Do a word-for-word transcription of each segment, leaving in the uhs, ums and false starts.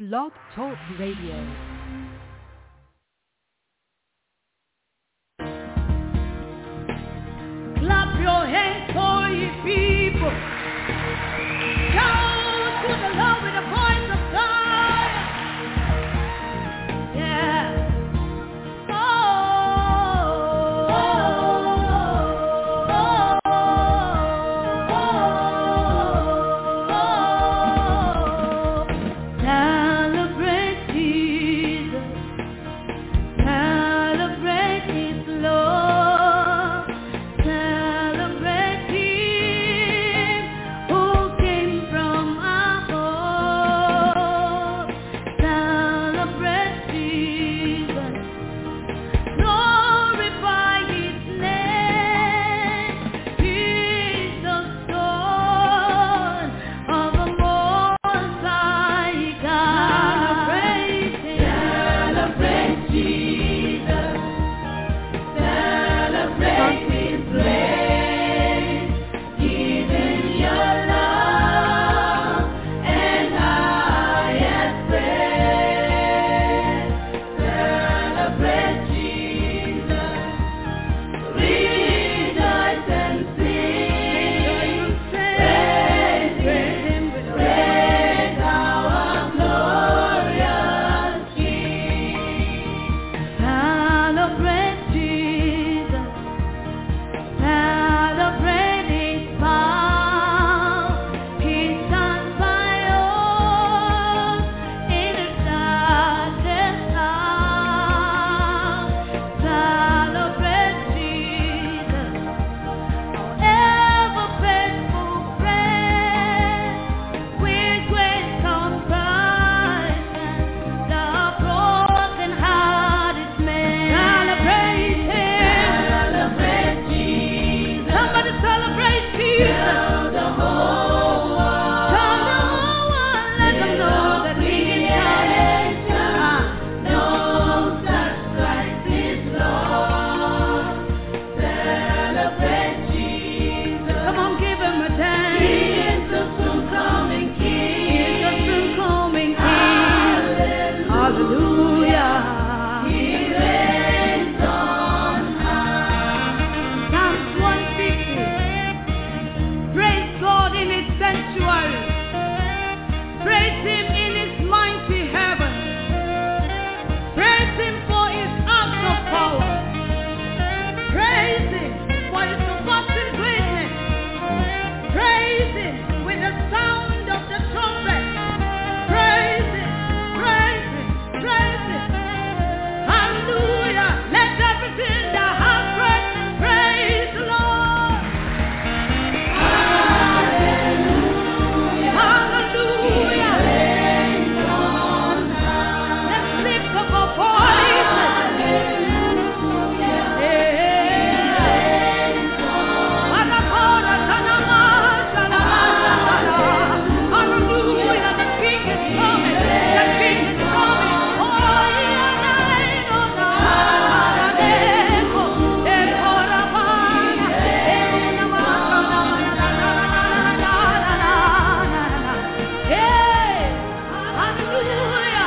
Blog Talk Radio. Clap your hands for ye people. Shout to the Lord with the voice of God. Yeah. Oh, oh, oh, oh, oh. Celebrate Jesus. Celebrate His love. Celebrate Him who came from above. Celebrate Jesus. Glorify His name. He's the Son of the Most High God. Celebrate Jesus. Celebrate His grace. Giving your love and highest praise. Celebrate Jesus. Rejoice and sing. Praise Him. Praise our glorious King. Celebrate Jesus. Celebrate His power. He stands by us in the darkest hour. Celebrate Jesus, our ever faithful friend, with great compassion, the broken-hearted man. Celebrate Him. Celebrate Jesus. Somebody celebrate Jesus. Tell the whole world. Tell the whole world. Let them know that He is coming. Knows that Christ is Lord. Celebrate Jesus. Come on, give Him a dance. He is the soon coming King. He is the soon coming King. Hallelujah. He reigns on high. Psalms one fifty. Praise God in His sanctuary. Praise Him in His mighty heaven. Praise Him for His acts of power. Praise Him for His surpassing greatness. Praise Him with the sound of the trumpet. Praise Him, praise Him, praise Him. Hallelujah. Let everything that has breath praise the Lord. Hallelujah. Hallelujah. Let's lift up our voices. Anakora, tanama, tanama, tanama. Hallelujah. The King is coming. The King is coming. Oh, yeah, nine, oh, nine. Eko, eko, rabana. Eko, nama, nama, na, na, na, na, na, na, na, na. Hey, hallelujah.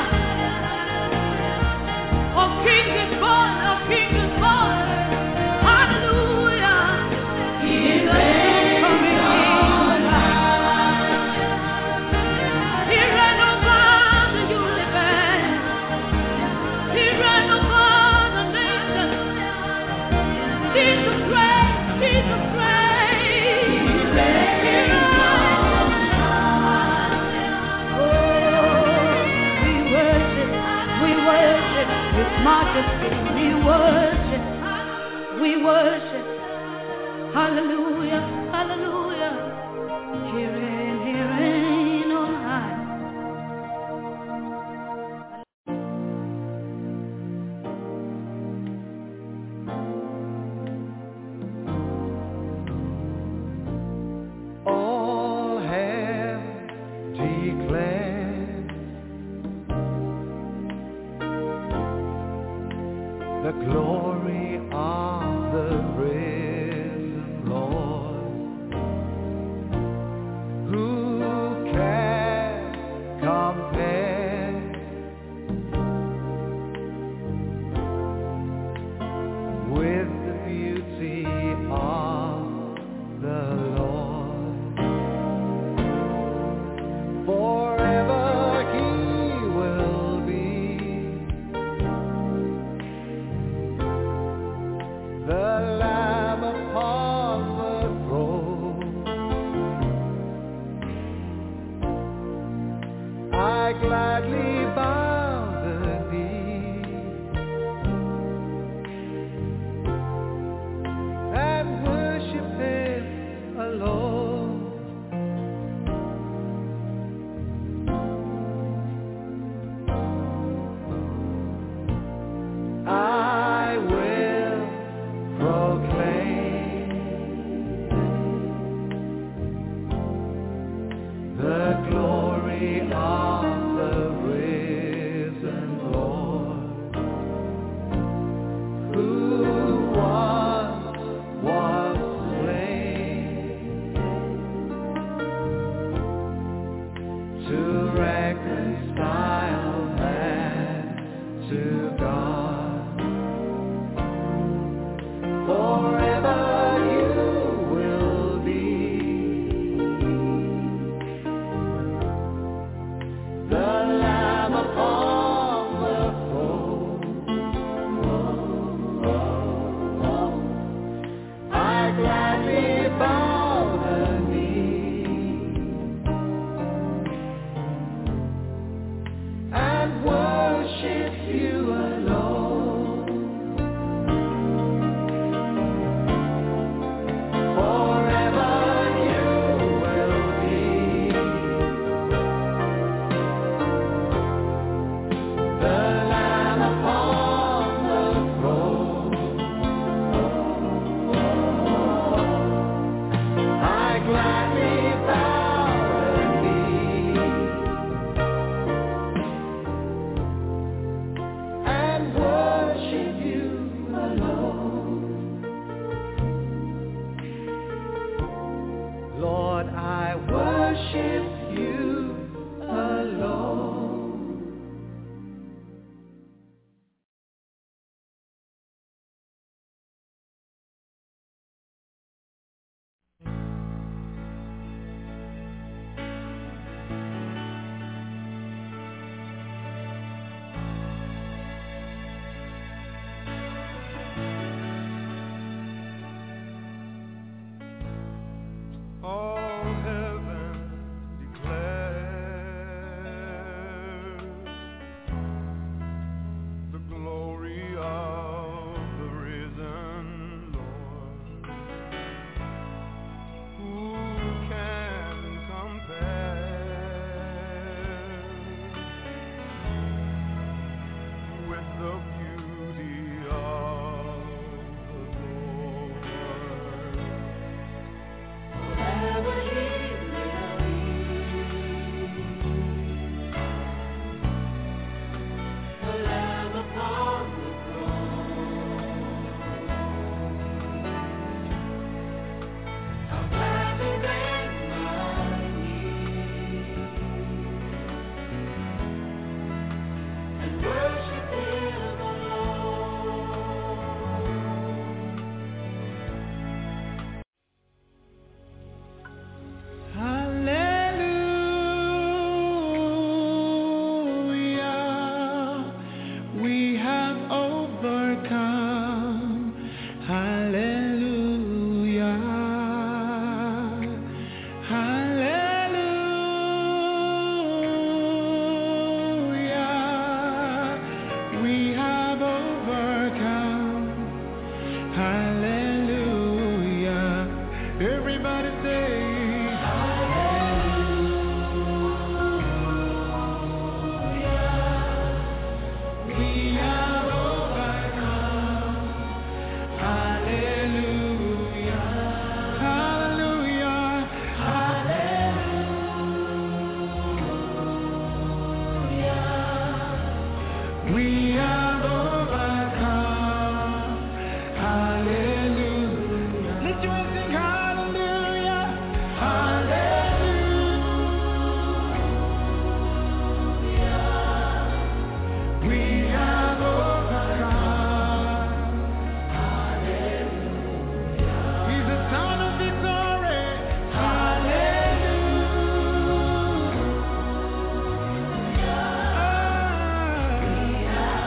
Our King is born. Our King is born. Hallelujah. He reigns coming on high. He reigns over the universe. He reigns over the nations. Jesus reigns. Jesus reigns. He reigns on high. Oh, we worship. We worship His majesty. We worship. We worship. Hallelujah. Hallelujah. He reigns. He reigns on high. All have declared the glory of the risen Lord. Who can compare gladly bow the knee and worship Him alone. I will proclaim the glory of the risen Lord, who once was slain to reconcile man to God. Forever you will be the Lamb upon the throne. I gladly bow the knee and worship you alone. Forever you will be the Lamb upon the throne. I gladly bow the knee and worship you alone. Lord, I worship you alone. All heaven declares the glory of the risen Lord. Who can compare with the beauty of the Lord? Forever He will be the Lamb upon the throne. I'll gladly bend my knee and worship Him alone. Hallelujah, we have overcome. Hallelujah, hallelujah, we have overcome. Hallelujah, everybody say we have overcome. Hallelujah, hallelujah, hallelujah. We have overcome. Hallelujah. Lift your hands and sing hallelujah, hallelujah. We have overcome. Hallelujah. He's the son of victory. Hallelujah. We have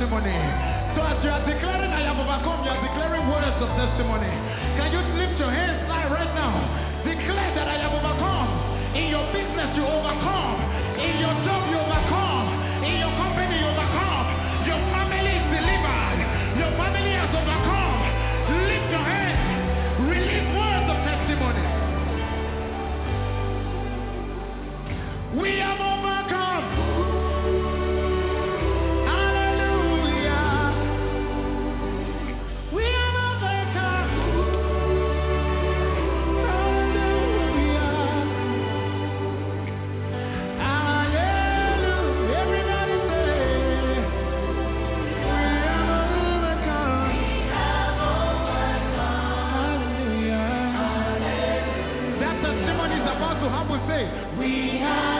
testimony. So as you are declaring I have overcome, you are declaring words of testimony. Can you lift your hands now, right now? Declare that I have overcome. In your business you overcome. In your job you overcome. In your company you overcome. Your family is delivered. Your family has overcome. Lift your hands. Release words of testimony. We have overcome. Hallelujah. We have overcome. Hallelujah. Hallelujah. Everybody say, we have overcome. Hallelujah. That testimony is about to happen. Say, we have.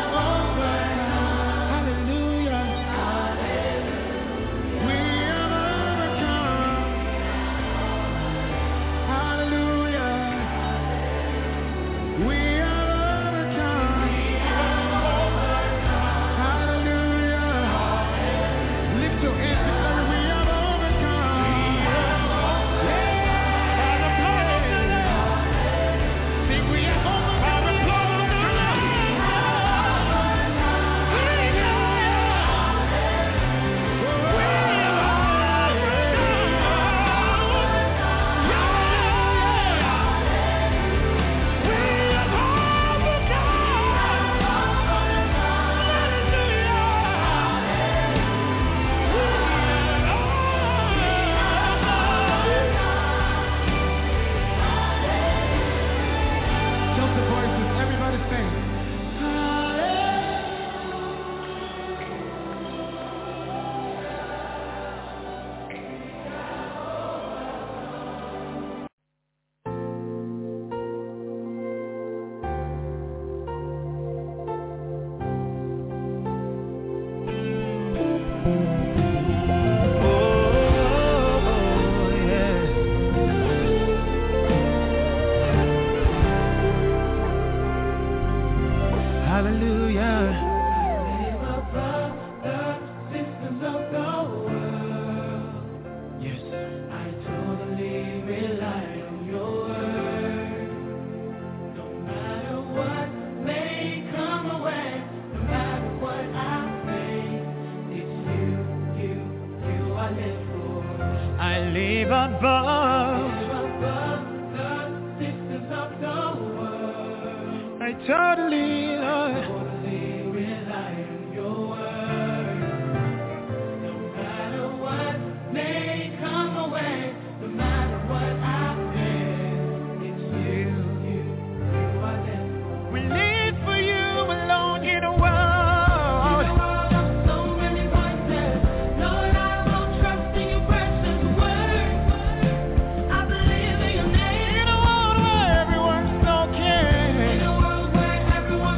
Everyone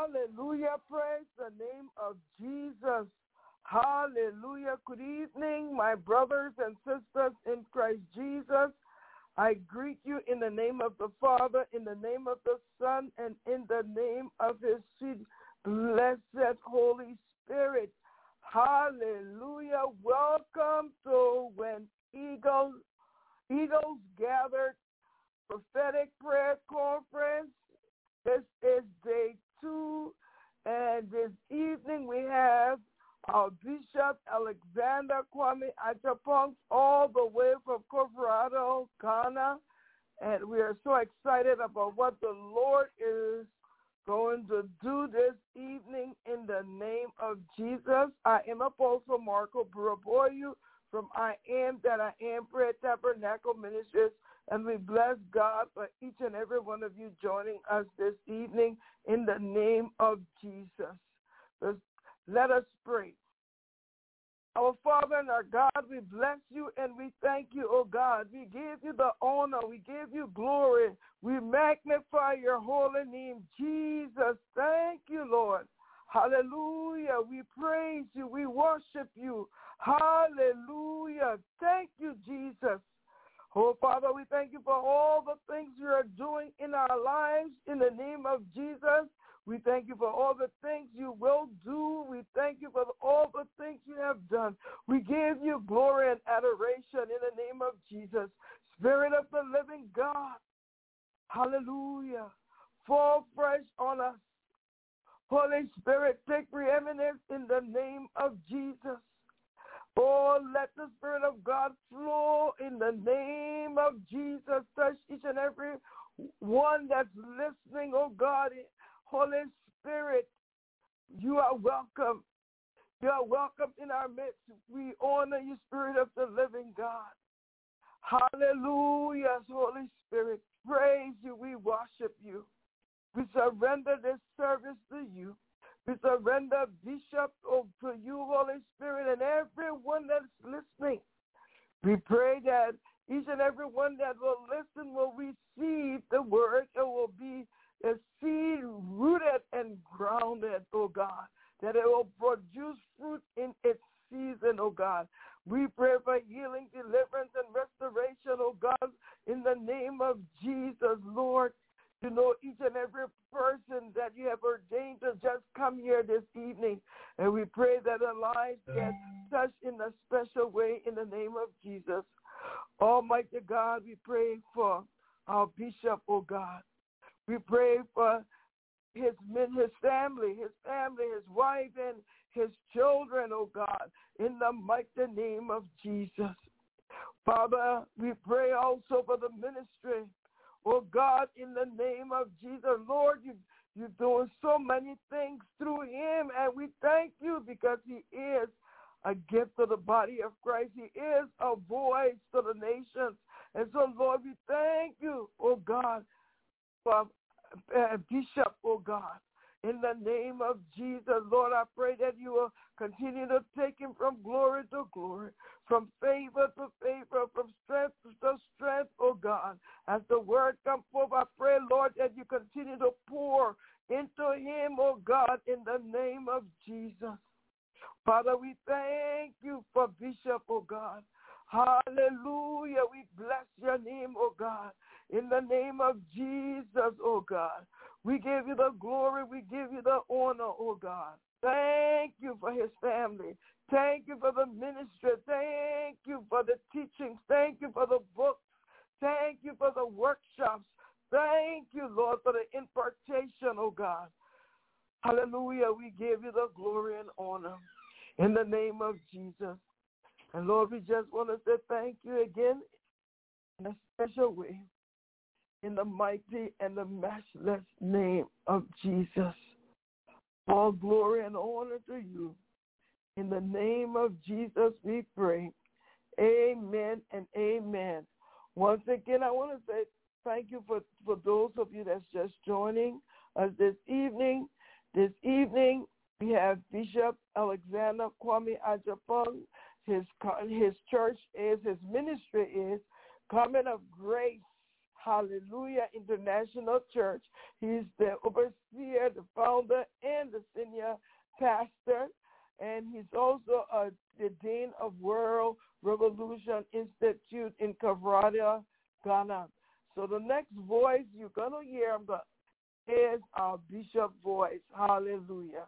Hallelujah. Praise the name of Jesus. Hallelujah. Good evening, my brothers and sisters in Christ Jesus. I greet you in the name of the Father, in the name of the Son, and in the name of his sweet, blessed Holy Spirit. Hallelujah. Welcome to When Eagles, Eagles Gathered Prophetic Prayer Conference. This is day two, and this evening we have our Bishop Alexander Kwame Agyapong all the way from Colorado, Ghana, and we are so excited about what the Lord is going to do this evening in the name of Jesus. I am Apostle Marco Buraboyu from I Am That I Am Prayer Tabernacle Ministries, and we bless God for each and every one of you joining us this evening in the name of Jesus. Let's, let us pray. Our Father and our God, we bless you and we thank you, oh God. We give you the honor. We give you glory. We magnify your holy name, Jesus. Thank you, Lord. Hallelujah. We praise you. We worship you. Hallelujah. Thank you, Jesus. Oh, Father, we thank you for all the things you are doing in our lives in the name of Jesus. We thank you for all the things you will do. We thank you for all the things you have done. We give you glory and adoration in the name of Jesus. Spirit of the living God, hallelujah, fall fresh on us. Holy Spirit, take preeminence in the name of Jesus. Oh, let the Spirit of God flow in the name of Jesus. Touch each and every one that's listening, oh God. Holy Spirit, you are welcome. You are welcome in our midst. We honor you, Spirit of the living God. Hallelujah, Holy Spirit. Praise you. We worship you. We surrender this service to you. We surrender Bishop to you, Holy Spirit, and everyone that's listening. We pray that each and every one that will listen will receive the word. It will be a seed rooted and grounded, oh God, that it will produce fruit in its season, oh God. We pray for healing, deliverance, and restoration, oh God, in the name of Jesus, Lord. You know each and every person that you have ordained to just come here this evening. And we pray that their lives get touched in a special way in the name of Jesus. Almighty God, we pray for our bishop, oh God. We pray for his men, his family, his family, his wife, and his children, oh God, in the mighty name of Jesus. Father, we pray also for the ministry. Oh God, in the name of Jesus, Lord, you, you're doing so many things through him, and we thank you because he is a gift to the body of Christ. He is a voice to the nations. And so, Lord, we thank you, oh God, for uh, Bishop, oh God. In the name of Jesus, Lord, I pray that you will continue to take him from glory to glory, from favor to favor, from strength to strength, oh God. As the word comes forth, I pray, Lord, that you continue to pour into him, oh God, in the name of Jesus. Father, we thank you for Bishop, oh God. Hallelujah. We bless your name, oh God. In the name of Jesus, oh God. We give you the glory. We give you the honor, oh God. Thank you for his family. Thank you for the ministry. Thank you for the teachings. Thank you for the books. Thank you for the workshops. Thank you, Lord, for the impartation, oh God. Hallelujah. We give you the glory and honor in the name of Jesus. And Lord, we just want to say thank you again in a special way in the mighty and the matchless name of Jesus. All glory and honor to you. In the name of Jesus we pray. Amen and amen. Once again, I want to say thank you for, for those of you that's just joining us this evening. This evening, we have Bishop Alexander Kwame Agyapong. His, his church is, his ministry is Covenant of Grace. Hallelujah International Church. He's the overseer, the founder, and the senior pastor. And he's also a, the dean of World Revolution Institute in Kavradia, Ghana. So the next voice you're going to hear is our bishop voice. Hallelujah.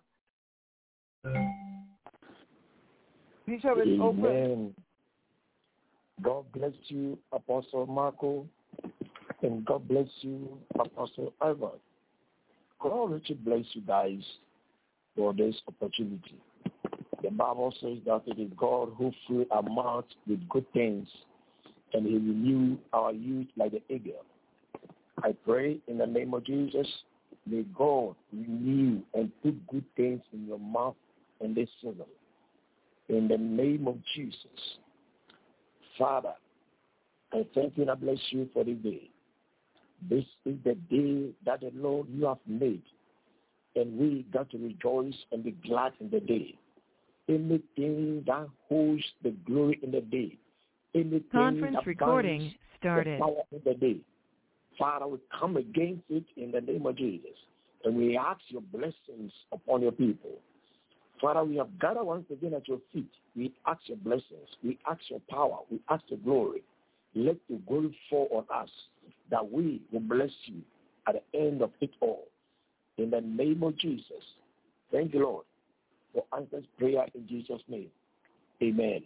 Bishop is open. Amen. God bless you, Apostle Marco, and God bless you, Apostle Ivan. God richly bless you guys for this opportunity. The Bible says that it is God who filled our mouth with good things, and he renew our youth like the eagle. I pray in the name of Jesus, may God renew and put good things in your mouth in this season. In the name of Jesus. Father, I thank you and I bless you for this day. This is the day that the Lord you have made, and we got to rejoice and be glad in the day. Anything that holds the glory in the day, anything Conference that recording started. The power in the day, Father, we come against it in the name of Jesus, and we ask your blessings upon your people. Father, we have gathered once again at your feet. We ask your blessings. We ask your power. We ask your glory. Let your glory fall on us, that we will bless you at the end of it all. In the name of Jesus. Thank you, Lord, for answers prayer in Jesus' name. Amen.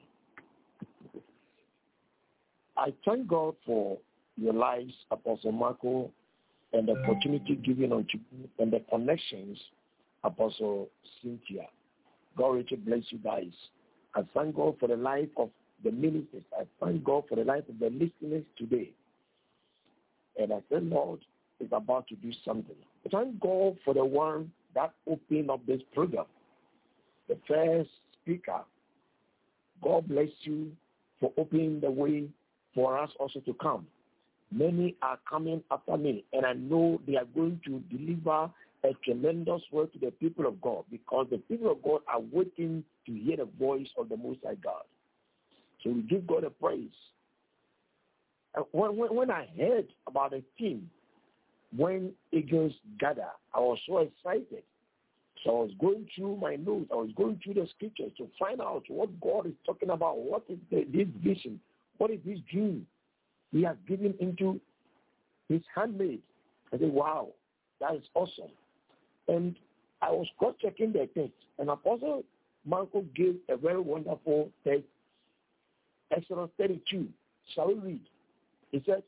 I thank God for your lives, Apostle Marco, and the opportunity given unto you and the connections, Apostle Cynthia. God richly bless you guys. I thank God for the life of the ministers. I thank God for the life of the listeners today. And I said, Lord is about to do something. Thank God for the one that opened up this program. The first speaker, God bless you for opening the way for us also to come. Many are coming after me, and I know they are going to deliver a tremendous word to the people of God, because the people of God are waiting to hear the voice of the Most High God. So we give God a praise. And when, when, when I heard about a team, when eagles gather, I was so excited. So I was going through my notes. I was going through the scriptures to find out what God is talking about. What is the, this vision? What is this dream he has given into his handmaid? I said, wow, that is awesome. And I was cross-checking the text, and Apostle Marco gave a very wonderful text, Exodus thirty-two. Shall we read? He says,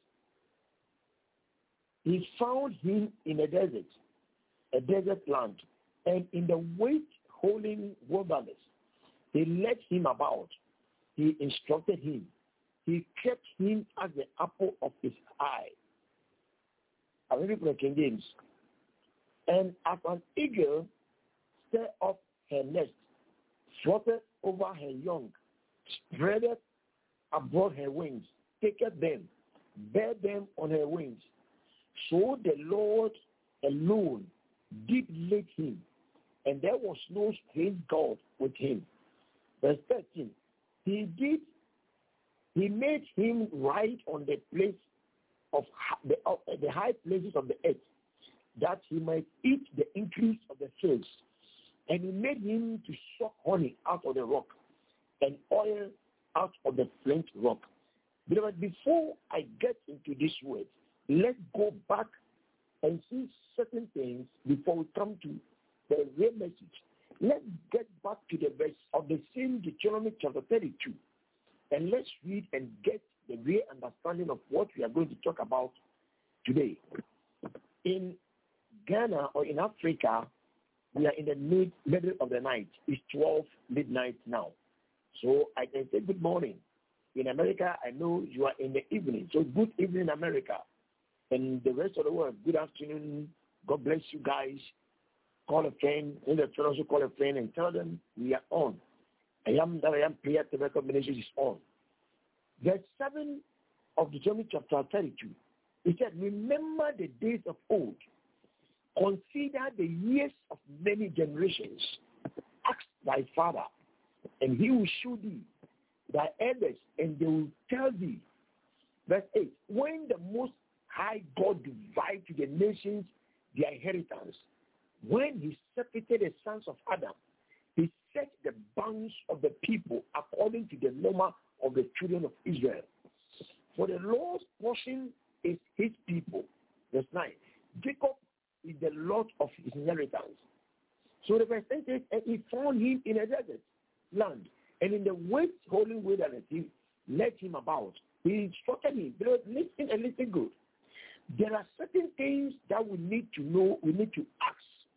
he found him in a desert, a desert land, and in the weight-holding wilderness. He led him about. He instructed him. He kept him as the apple of his eye. I read it from King James. And as an eagle stir up her nest, fluttered over her young, spreadeth abroad her wings, taketh them, bear them on her wings. So the Lord alone did lead him, and there was no strange God with him. Verse thirteen, he did, he made him ride on the place of the, uh, the high places of the earth, that he might eat the increase of the fields. And he made him to suck honey out of the rock, and oil out of the flint rock. But before I get into this word, let's go back and see certain things before we come to the real message. Let's get back to the verse of the same Deuteronomy chapter thirty-two, and let's read and get the real understanding of what we are going to talk about today. In Ghana or in Africa, we are in the mid, middle of the night. It's twelve midnight now. So I can say good morning. In America, I know you are in the evening. So good evening, America. And the rest of the world, good afternoon. God bless you guys. Call a friend. In the friend also call a friend and tell them we are on. I am that I am prayer to recommendation is on. Verse seven of Deuteronomy chapter thirty-two. It said, remember the days of old. Consider the years of many generations. Ask thy father, and he will show thee thy elders, and they will tell thee. Verse eight, when the Most High God divide to the nations their inheritance. When he separated the sons of Adam, he set the bounds of the people according to the number of the children of Israel. For the Lord's portion is his people. Verse nine. Jacob is the Lord of his inheritance. So the verse ten says, and he found him in a desert land, and in the waste holy wilderness he led him about. He instructed him. But listen and listen good. There are certain things that we need to know, we need to ask.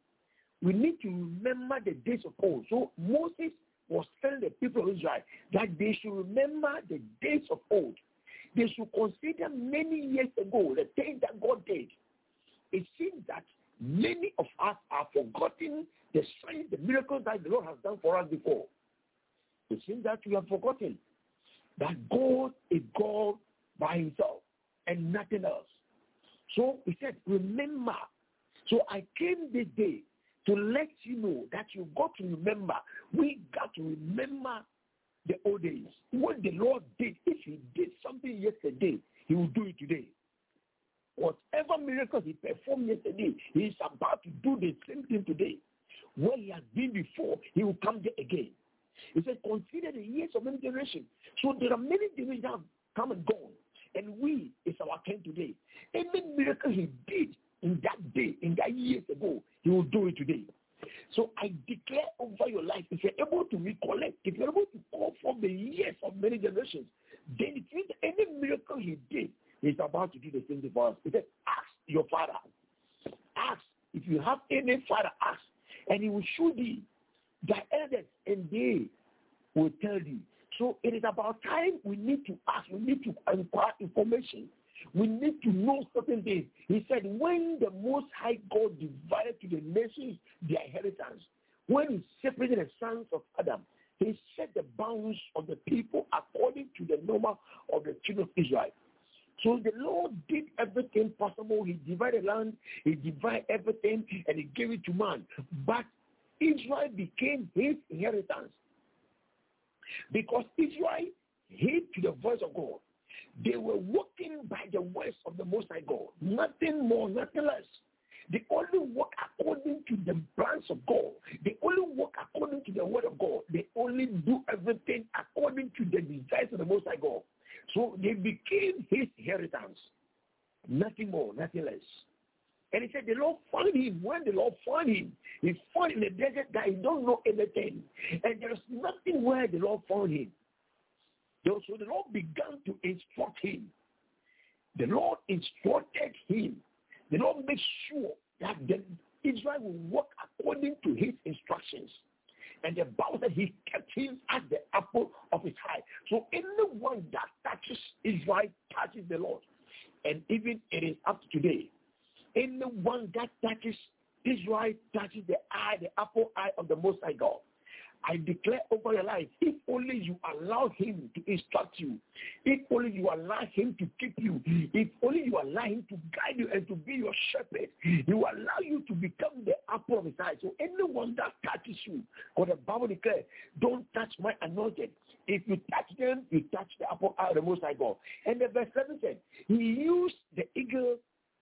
We need to remember the days of old. So Moses was telling the people of Israel that they should remember the days of old. They should consider many years ago the things that God did. It seems that many of us are forgotten the signs, the miracles that the Lord has done for us before. It seems that we have forgotten that God is God by himself and nothing else. So he said, remember. So I came this day to let you know that you got to remember. We got to remember the old days. What the Lord did, if he did something yesterday, he will do it today. Whatever miracles he performed yesterday, he is about to do the same thing today. Where he has been before, he will come there again. He said, consider the years of many generations. So there are many generations that have come and gone. And we, is our turn today. Any miracle he did in that day, in that years ago, he will do it today. So I declare over your life, if you're able to recollect, if you're able to call from the years of many generations, then it means any miracle he did, he's about to do the same thing for us. He said, ask your father. Ask. If you have any father, ask. And he will show thee the elders, and they will tell thee. So it is about time we need to ask. We need to inquire information. We need to know certain things. He said, when the Most High God divided to the nations their inheritance, when he separated the sons of Adam, he set the bounds of the people according to the number of the children of Israel. So the Lord did everything possible. He divided land, he divided everything, and he gave it to man. But Israel became his inheritance. Because Israel heed to the voice of God. They were walking by the words of the Most High God. Nothing more, nothing less. They only walk according to the plans of God. They only walk according to the word of God. They only do everything according to the desires of the Most High God. So they became his inheritance. Nothing more, nothing less. And he said the Lord found him. When the Lord found him, he found in the desert that he don't know anything. And there's nothing where the Lord found him. So the Lord began to instruct him. The Lord instructed him. The Lord made sure that the, Israel will walk according to his instructions. And the Bible said he kept him as the apple of his eye. So anyone that touches Israel touches the Lord. And even it is up to today. Anyone that touches Israel touches the eye, the apple eye of the Most High God. I declare over your life, if only you allow him to instruct you, if only you allow him to keep you, if only you allow him to guide you and to be your shepherd, he will allow you to become the apple of his eye. So anyone that touches you, because the Bible declares, don't touch my anointed. If you touch them, you touch the apple eye of the Most High God. And the verse seven said, he used the eagle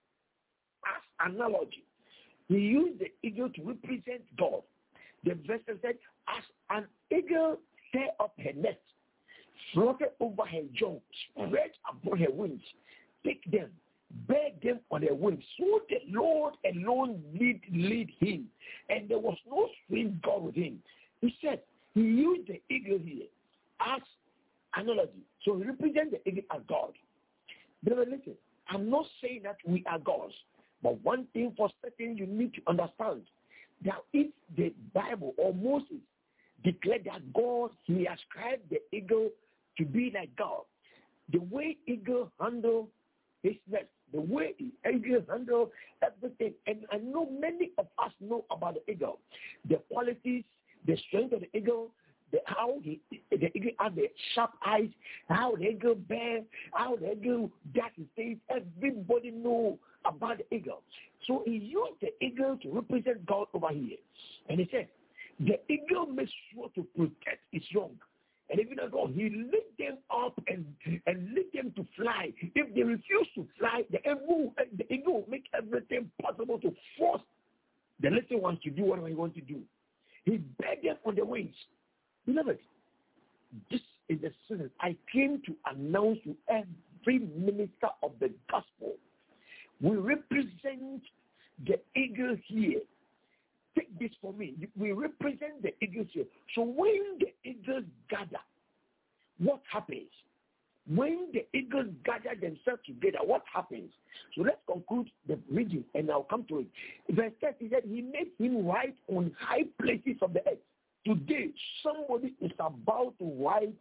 as analogy. He used the eagle to represent God. The verse said, as an eagle tear up her nest, floated over her young, spread upon her wings, take them, bear them on their wings. So the Lord alone lead, lead him, and there was no strange God with him. He said, he used the eagle here as analogy. So he represents the eagle as God. Brother, listen, I'm not saying that we are gods, but one thing for certain you need to understand, that if the Bible or Moses declared that God, he ascribed the eagle to be like God, the way eagle handle his nest, the way the eagle handle everything, and I know many of us know about the eagle, the qualities, the strength of the eagle, the, how he, the eagle has the sharp eyes, how the eagle bears, how the eagle does his things. Everybody know about the eagle. So he used the eagle to represent God over here. And he said, the eagle makes sure to protect its young. And even as God, he lift them up and, and lead them to fly. If they refuse to fly, the eagle, the eagle will make everything possible to force the little ones to do whatever he wants to do. He begged them on the wings. Beloved, this is the season. I came to announce to every minister of the gospel. We represent the eagle here. Take this for me. We represent the eagles here. So when the eagles gather, what happens? When the eagles gather themselves together, what happens? So let's conclude the reading and I'll come to it. Verse thirty said, he made him ride on high places of the earth. Today, somebody is about to ride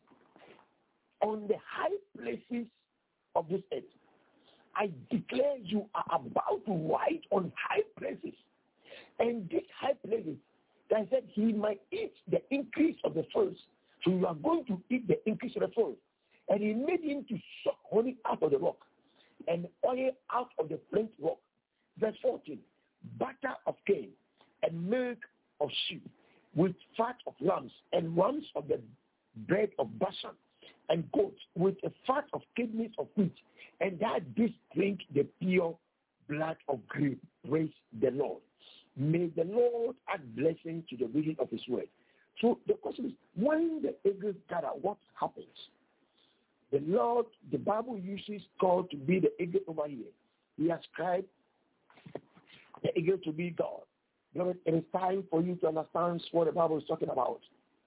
on the high places of this earth. I declare you are about to ride on high places. And these high places, that said he might eat the increase of the first. So you are going to eat the increase of the first. And he made him to suck honey out of the rock and oil out of the flint rock. Verse fourteen, butter of cane and milk of sheep with fat of lambs and rams of the bread of Bashan and goats with a fat of kidneys of wheat, and that this drink the pure blood of grape. Praise the Lord. May the Lord add blessing to the reading of his word. So the question is, when the eagles gather, what happens? The Lord, the Bible uses God to be the eagle over here. He ascribed the eagle to be God. Beloved, it is time for you to understand what the Bible is talking about.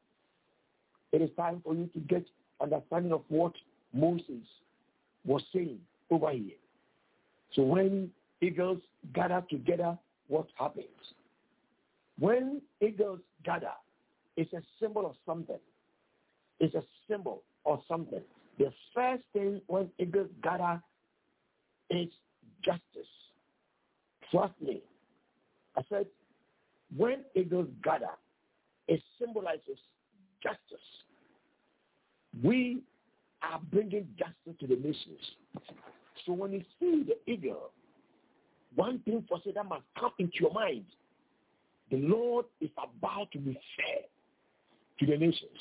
It is time for you to get understanding of what Moses was saying over here. So when eagles gather together, what happens? When eagles gather, it's a symbol of something. It's a symbol of something. The first thing when eagles gather is justice. Trust me. I said, when eagles gather, it symbolizes justice. We are bringing justice to the nations. So when you see the eagle, one thing for sure that must come into your mind, the Lord is about to be fair to the nations.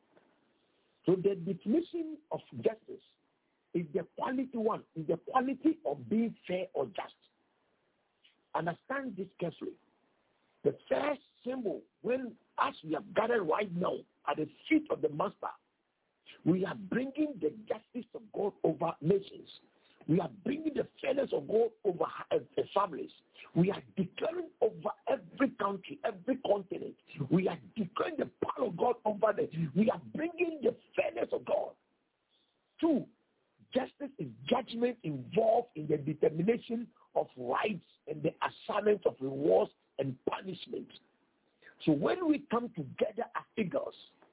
So the definition of justice is the quality one, is the quality of being fair or just. Understand this carefully. The first symbol, when as we are gathered right now at the feet of the Master, we are bringing the justice of God over nations. We are bringing the fairness of God over families. We are declaring over every country, every continent. We are declaring the power of God over them. We are bringing the fairness of God. Two, justice is judgment involved in the determination of rights and the assignment of rewards and punishment. So when we come together as eagles,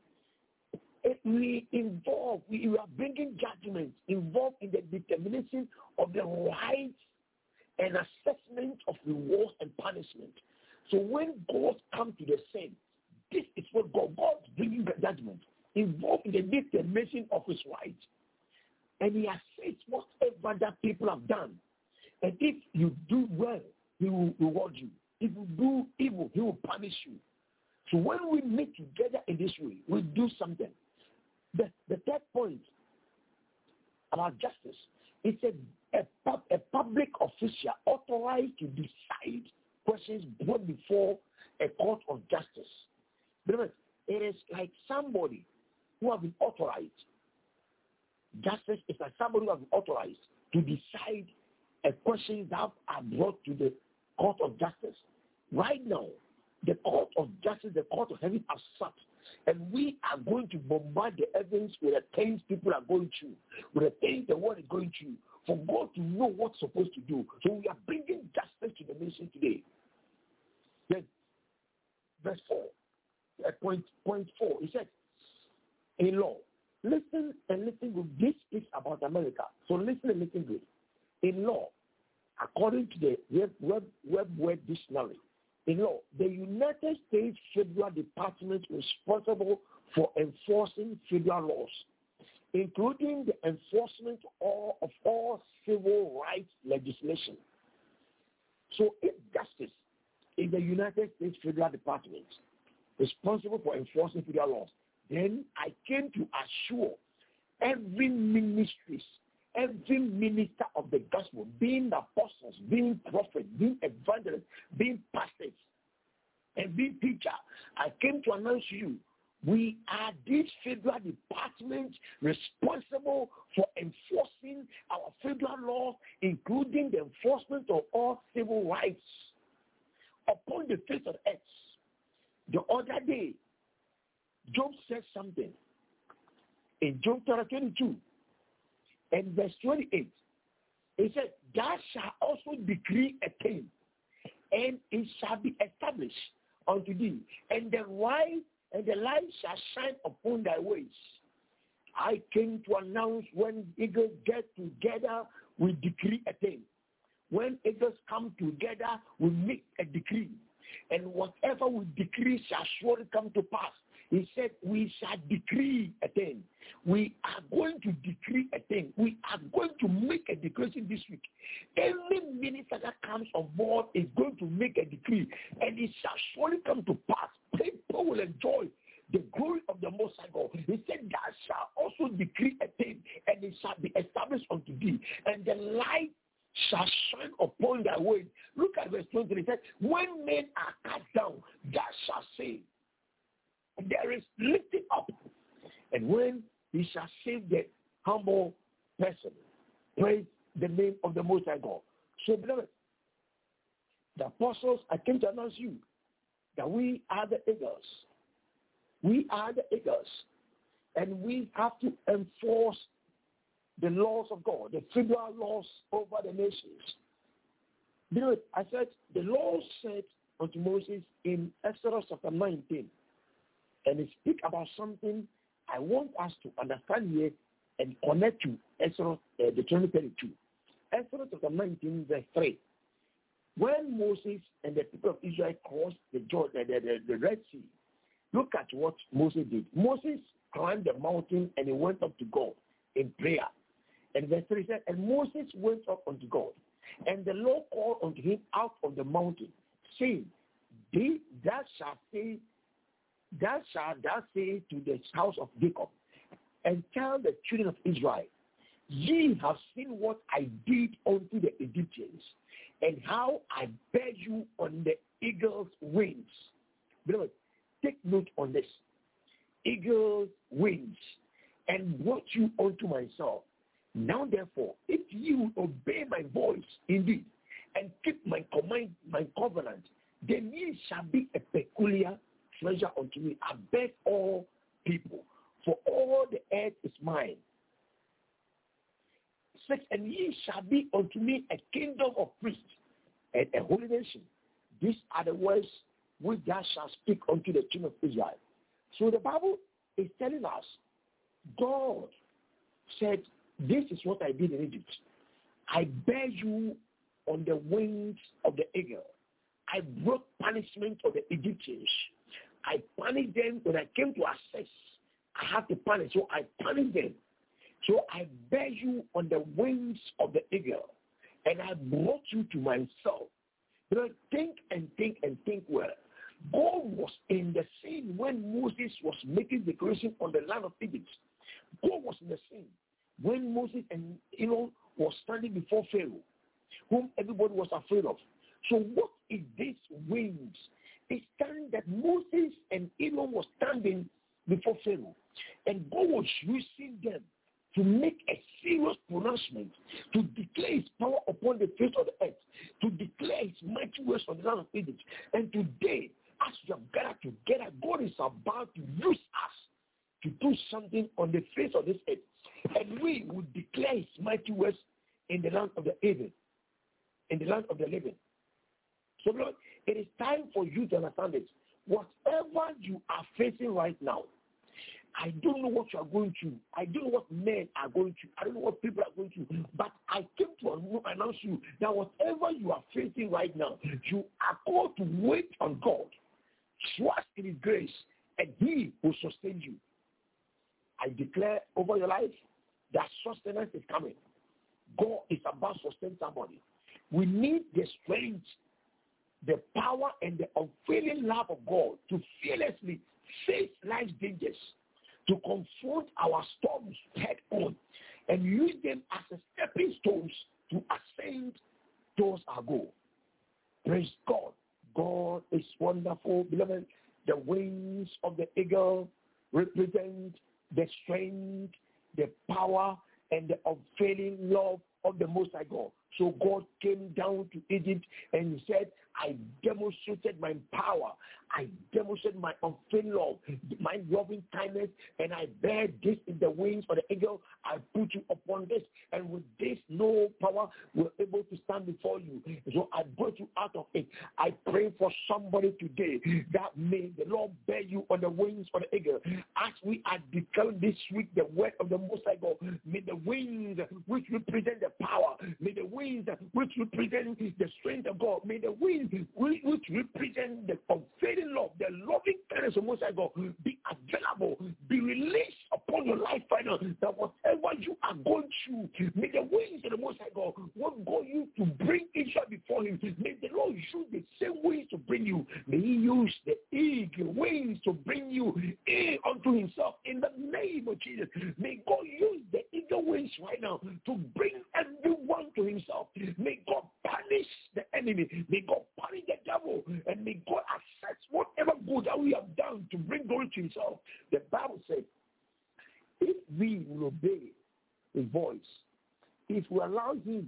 It, we involve, we, we are bringing judgment involved in the determination of the rights and assessment of reward and punishment. So when God comes to the same, this is what God, God's bringing the judgment involved in the determination of his rights. And he assesses whatever that people have done. And if you do well, he will reward you. If you do evil, he will punish you. So when we meet together in this way, we do something. The, the third point about justice is a, a, pub, a public official authorized to decide questions brought before a court of justice. It is like somebody who has been authorized. Justice is like somebody who has been authorized to decide a question that are brought to the court of justice. Right now, the court of justice, the court of heaven are sat. And we are going to bombard the evidence with the things people are going through, with the things the world is going through, for God to know what's supposed to do. So we are bringing justice to the nation today. Then, verse four, uh, point, point four, he said, in law, listen and listen good. This is about America. So listen and listen good. In law, according to the Web, Web, Web Word Dictionary, in law, the United States Federal Department responsible for enforcing federal laws, including the enforcement of all, of all civil rights legislation. So if justice is the United States Federal Department responsible for enforcing federal laws, Then I came to assure every ministries, every minister of the gospel, being apostles, being prophets, being evangelists, being pastors, and being teacher, I came to announce to you, we are this federal department responsible for enforcing our federal laws, including the enforcement of all civil rights upon the face of earth. The other day, Job said something in Job chapter twenty-two and verse twenty-eight. He said, thou shalt also decree a thing, and it shall be established unto thee, and the right and the light shall shine upon thy ways. I came to announce when eagles get together, we decree a thing. When eagles come together, we make a decree. And whatever we decree shall surely come to pass. He said, we shall decree a thing. We are going to decree a thing. We are going to make a declaration this week. Every minister that comes on board is going to make a decree, and it shall surely come to pass. People will enjoy the glory of the Most High God. He said, thou shalt also decree a thing, and it shall be established unto thee, and the light shall shine upon thy way. Look at verse twenty. He said, when men are cast down, thou shalt say, there is lifted up. And when he shall save the humble person, praise the name of the Most High God. So, beloved, the apostles, I came to announce you that we are the eagles. We are the eagles. And we have to enforce the laws of God, the federal laws over the nations. Beloved, I said, the Lord said unto Moses in Exodus chapter nineteen, and it speak about something I want us to understand here and connect to Exodus, uh, the twenty thirty-two. Exodus chapter nineteen, verse three. When Moses and the people of Israel crossed the, Jordan, the, the, the Red Sea, look at what Moses did. Moses climbed the mountain and he went up to God in prayer. And verse three said, and Moses went up unto God, and the Lord called unto him out of the mountain, saying, Thee that shalt say, that shalt thou say to the house of Jacob, and tell the children of Israel, ye have seen what I did unto the Egyptians, and how I bear you on the eagle's wings. Beloved, take note on this. Eagle's wings, and brought you unto myself. Now therefore, if you obey my voice indeed, and keep my command, my covenant, then ye shall be a peculiar treasure unto me above all people, for all the earth is mine. Six, and ye shall be unto me a kingdom of priests and a holy nation. These are the words which thou shalt speak unto the children of Israel. So the Bible is telling us, God said, this is what I did in Egypt. I bear you on the wings of the eagle. I brought punishment of the Egyptians. I punished them when I came to assess. I had to punish, so I punished them. So I bear you on the wings of the eagle, and I brought you to myself. You know, think and think and think well. God was in the scene when Moses was making declaration on the land of Egypt. God was in the scene when Moses and you know was standing before Pharaoh, whom everybody was afraid of. So what is this wings? It's time that Moses and Aaron was standing before Pharaoh, and God was using them to make a serious pronouncement, to declare his power upon the face of the earth, to declare his mighty works on the land of Egypt. And today, as we have gathered together, God is about to use us to do something on the face of this earth. And we will declare his mighty works in the land of the living, in the land of the living. So, Lord, it is time for you to understand this. Whatever you are facing right now, I don't know what you are going through. I don't know what men are going through. I don't know what people are going through. But I came to announce you that whatever you are facing right now, you are called to wait on God. Trust in his grace, and he will sustain you. I declare over your life that sustenance is coming. God is about to sustain somebody. We need the strength, the power, and the unfailing love of God to fearlessly face life's dangers. to confront our storms head on and use them as a stepping stones to ascend towards our goal. Praise God. God is wonderful. Beloved, the wings of the eagle represent the strength, the power, and the unfailing love of the Most High God. So God came down to Egypt and he said, I demonstrated my power. I demonstrated my unfailing love, my loving kindness, and I bear this in the wings of the eagle. I put you upon this, and with this no power will able to stand before you. So I brought you out of it. I pray for somebody today that may the Lord bear you on the wings of the eagle. As we are declaring this week the word of the Most High God, may the wings which represent the power, may the wings which represent the strength of God, may the wings which represent the unfailing love, the loving kindness of Most High God be available, be released upon your life right now. That whatever you are going through, may the wings of the Most High God what God you to bring Israel before him. May the Lord use the same wings to bring you. May he use the eagle wings to bring you in unto himself in the name of Jesus. May God use the eagle wings right now to bring everyone to himself. May God punish the enemy. May God punish the devil. And may God accept whatever good that we have done to bring glory to himself. The Bible says, if we will obey his voice, if we allow him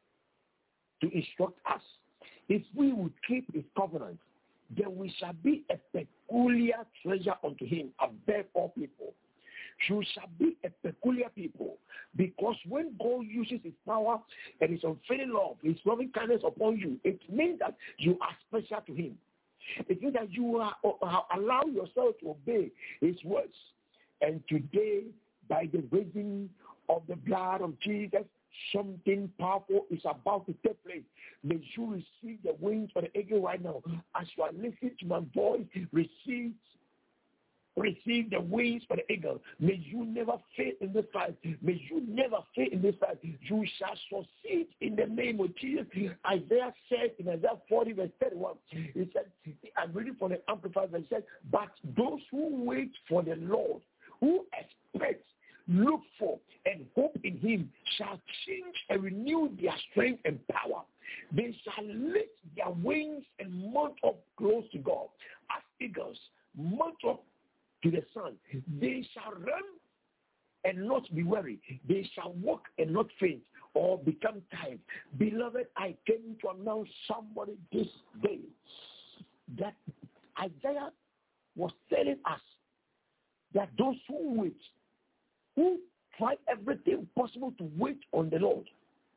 to instruct us, if we will keep his covenant, then we shall be a peculiar treasure unto him above all people. You shall be a peculiar people, because when God uses his power and his unfailing love, his loving kindness upon you, it means that you are special to him. It means that you are, are allow yourself to obey his words. And today, by the raising of the blood of Jesus, something powerful is about to take place. May you receive the wings of the eagle right now. As you are listening to my voice, receive Receive the wings of the eagle. May you never fail in this fight. May you never fail in this fight. You shall succeed in the name of Jesus. Isaiah said in Isaiah forty verse thirty-one, he said, I'm reading from the Amplified verse, he said, but those who wait for the Lord, who expect, look for, and hope in him, shall change and renew their strength and power. They shall lift their wings and mount up close to God. As eagles, mount up to the sun. They shall run and not be weary. They shall walk and not faint or become tired. Beloved, I came to announce somebody this day that Isaiah was telling us that those who wait, who try everything possible to wait on the Lord,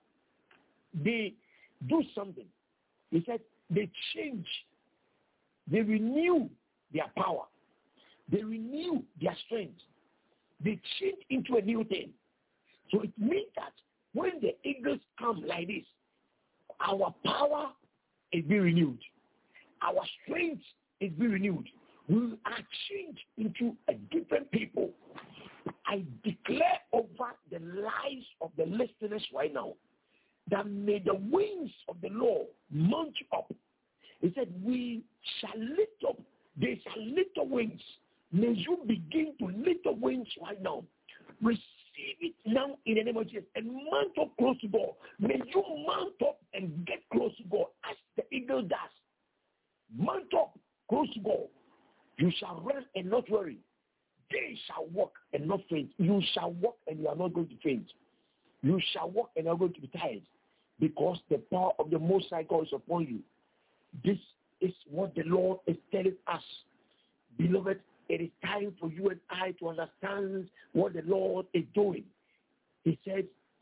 they do something. He said they change, they renew their power. They renew their strength. They change into a new thing. So it means that when the eagles come like this, our power is being renewed. Our strength is being renewed. We are changed into a different people. I declare over the lives of the listeners right now that may the wings of the Lord mount up. He said, we shall lift up. They shall lift up wings. May you begin to lift up wings right now. Receive it now in the name of Jesus and mount up close to God. May you mount up and get close to God as the eagle does. Mount up close to God. You shall run and not worry. They shall walk and not faint. You shall walk and you are not going to faint. You shall walk and you are going to be tired, because the power of the Most High God is upon you. This is what the Lord is telling us. Beloved, it is time for you and I to understand what the Lord is doing. He said,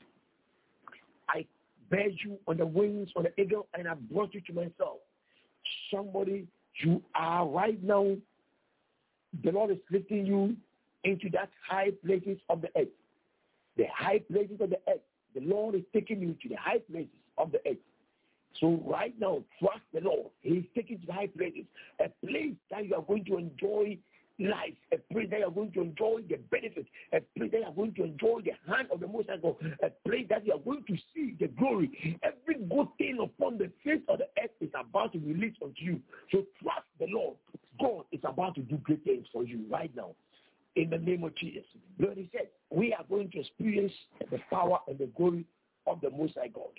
I bear you on the wings of the eagle and I brought you to myself. Somebody, you are right now, the Lord is lifting you into that high places of the earth. The high places of the earth. The Lord is taking you to the high places of the earth. So right now, trust the Lord. He is taking you to the high places. A place that you are going to enjoy life, a place that you are going to enjoy the benefit, a place that you are going to enjoy the hand of the Most High God, a place that you are going to see the glory. Every good thing upon the face of the earth is about to be released unto you. So trust the Lord. God is about to do great things for you right now. in the name of Jesus. Lord, he said, we are going to experience the power and the glory of the Most High God.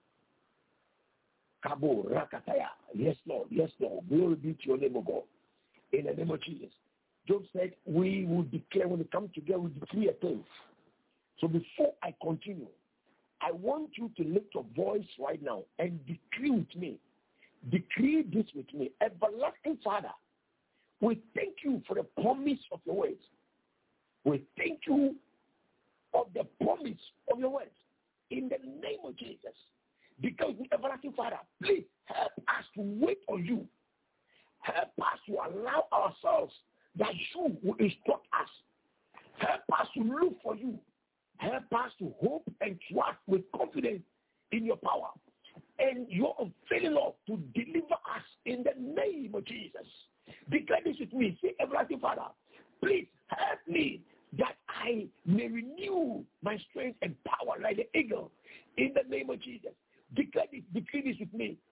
Kabo, Rakataya. Yes, Lord. Yes, Lord. Glory be to your name, O God. In the name of Jesus. Job said, we will declare, when we come together, we declare a thing. So before I continue, I want you to lift your voice right now and decree with me. Decree this with me. Everlasting Father, we thank you for the promise of your words. We thank you of the promise of your words. In the name of Jesus. Because, everlasting Father, please help us to wait on you. Help us to allow ourselves that you will instruct us. Help us to look for you. Help us to hope and trust with confidence in your power and your unfailing love to deliver us in the name of Jesus. Declare this with me. Say, everlasting Father, please help me that I may renew my strength and power like the eagle in the name of Jesus. Declare this, declare this with me.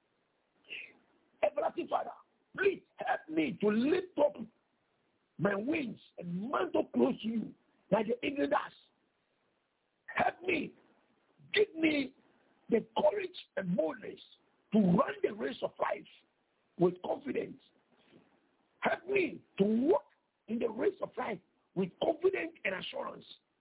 Everlasting Father, please help me to lift up my wings and mount up close to you like the eagle does. Help me. Give me the courage and boldness to run the race of life with confidence. Help me to walk in the race of life with confidence and assurance.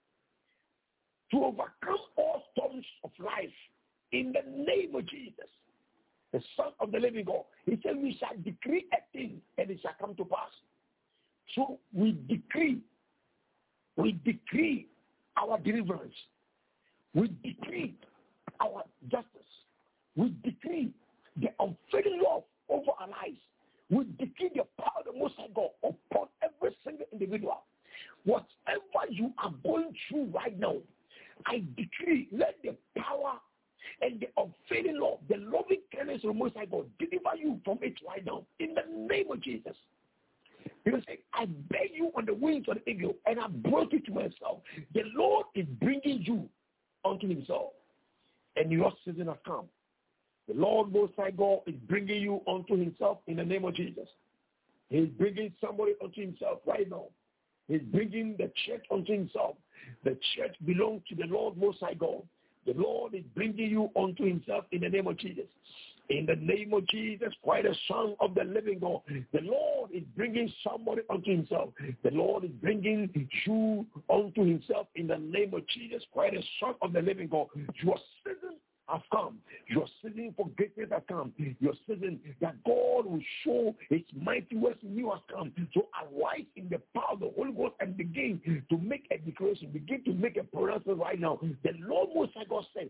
To overcome all storms of life in the name of Jesus, the Son of the living God. He said, we shall decree a thing and it shall come to pass. So we decree, we decree our deliverance. We decree our justice. We decree the unfailing love over our lives. We decree the power of the Most High God upon every single individual. Whatever you are going through right now, I decree, let the power and the unfailing love, the loving kindness of the Most High God deliver you from it right now in the name of Jesus. Because I bear you on the wings of the eagle and I brought you to myself. The Lord is bringing you unto himself, and your season has come. The Lord Most High God is bringing you unto himself in the name of Jesus. He's bringing somebody unto himself right now. He's bringing the church unto himself. The church belongs to the Lord Most High God. The Lord is bringing you unto himself in the name of Jesus. In the name of Jesus Christ, the Son of the living God, the Lord is bringing somebody unto himself. The Lord is bringing you unto himself in the name of Jesus Christ, the Son of the living God. Your season has come. Your season for greatness has come. Your season that God will show his mighty works in you has come. So arise in the power of the Holy Ghost and begin to make a declaration. Begin to make a pronouncement right now. The Lord Most High God said,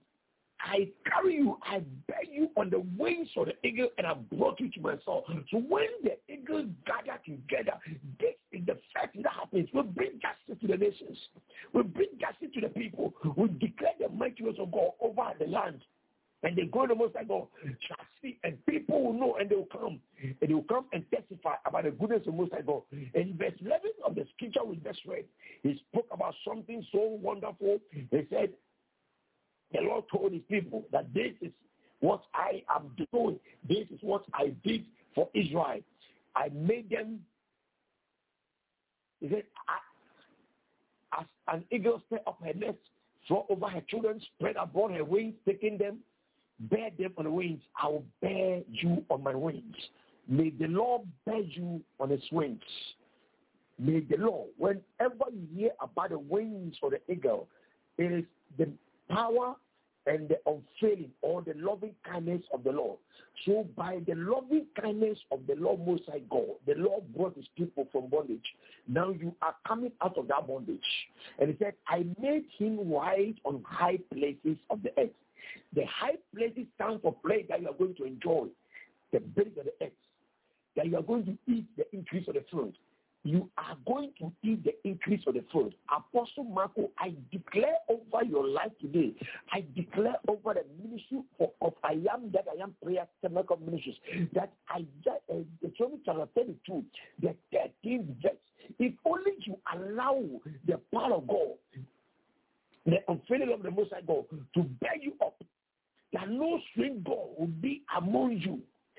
I carry you, I bear you on the wings of the eagle, and I brought you to myself. So when the eagles gather together, this is the fact that happens. We bring justice to the nations. We bring justice to the people. We declare the mighty words of God over the land. And they go to the Most High God, shall see, and people will know, and they will come. And they will come and testify about the goodness of the Most High God. In verse eleven of the scripture we just read, he spoke about something so wonderful. He said, the Lord told his people that this is what I am doing. This is what I did for Israel. I made them, he said, as an eagle set up her nest, throw over her children, spread abroad her wings, taking them, bear them on the wings. I will bear you on my wings. May the Lord bear you on his wings. May the Lord, whenever you hear about the wings of the eagle, it is the power and the unfailing or the loving kindness of the Lord. So by the loving kindness of the Lord Most High God, the Lord brought his people from bondage. Now you are coming out of that bondage. And he said, I made him ride on high places of the earth. The high places stand for place that you are going to enjoy, the base of the earth, that you are going to eat the increase of the fruit. You are going to eat the increase of the fruit. Apostle Marco, I declare over your life today, I declare over the ministry of, of I Am That I Am Prayer Tabernacle Ministries, that I uh, Deuteronomy chapter thirty-two, the thirteenth verse. If only you allow the power of God, the unfailing love of the Most High God, to bear you up, that no strange God will be among you.